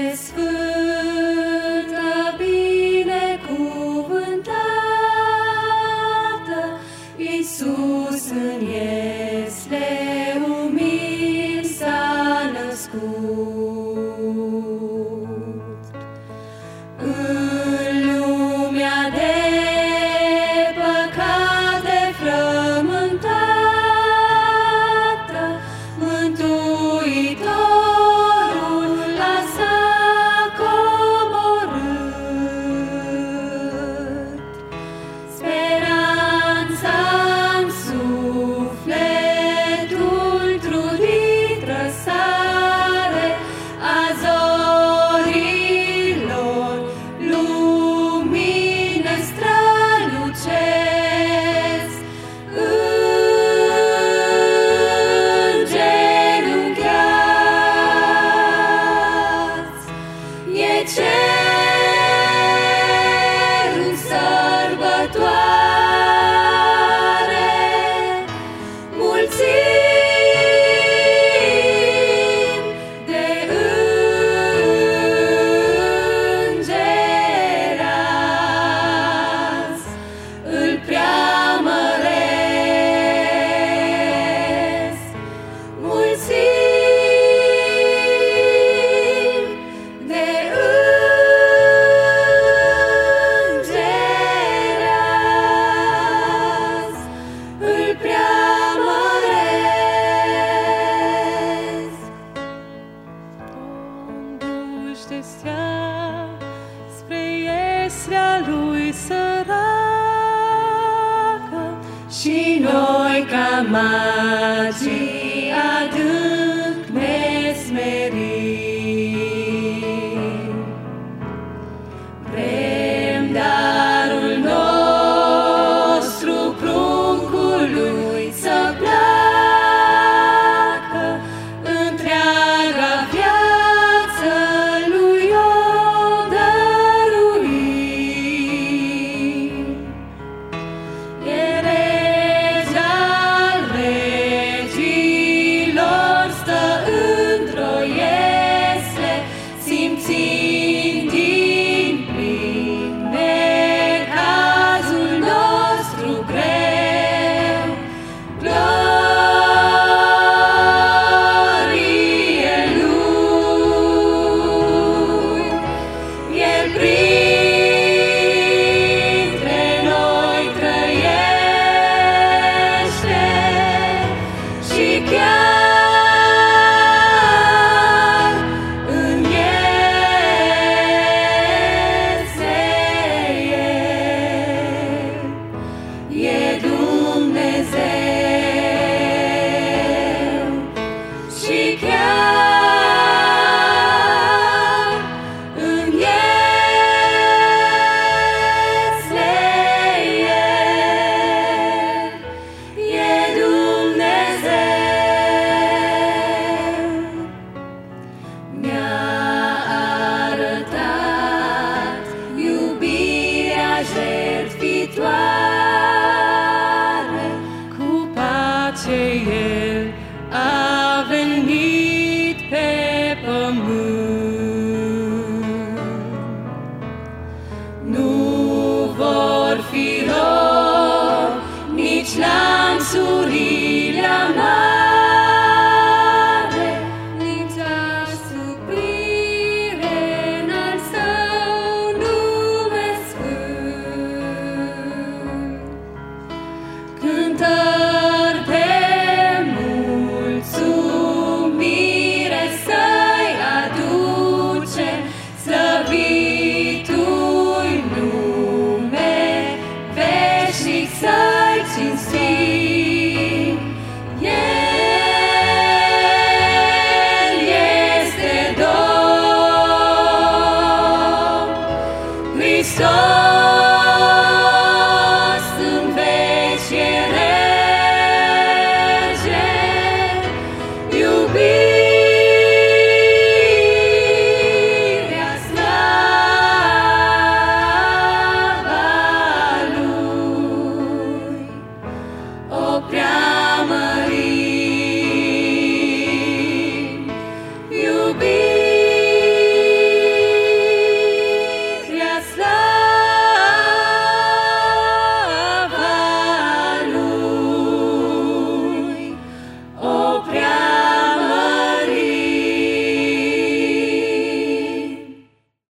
sfântă, binecuvântată, Iisus în iesle umil s-a născut. În lumea de păcate frământată, Mântuitorul s-a coborât. Speranța-n sufletul trudit răsare a zorilor, lumine strălucesc. Îngenunchiați, e cerul sărbătoare, mulțimi de îngeri azi îl preamăresc. Mulțimi de îngeri azi îl preamăresc. Conduși de stea spre iesrea lui săracă, Și noi ca magii adânc ne smerim. Vrem darul nostru pruncului să placă, întreaga viață lui o dăruim. E rege al regilor, stă într-o iesle, simțind din plin necazul nostru greu. Glorie lui, El printre noi trăiește și chiar în iese El e Dumnezeu și chiar în iesle El e Dumnezeu. Mi-a arătat iubirea jertfitoare, cu pace El a venit pe pământ. nu vor fi robi nici lanțurile amare, nici asuprire n-al Său nume sfânt. Cântări de mulțumire să-i aduce, slăvit-ui nume veșnic să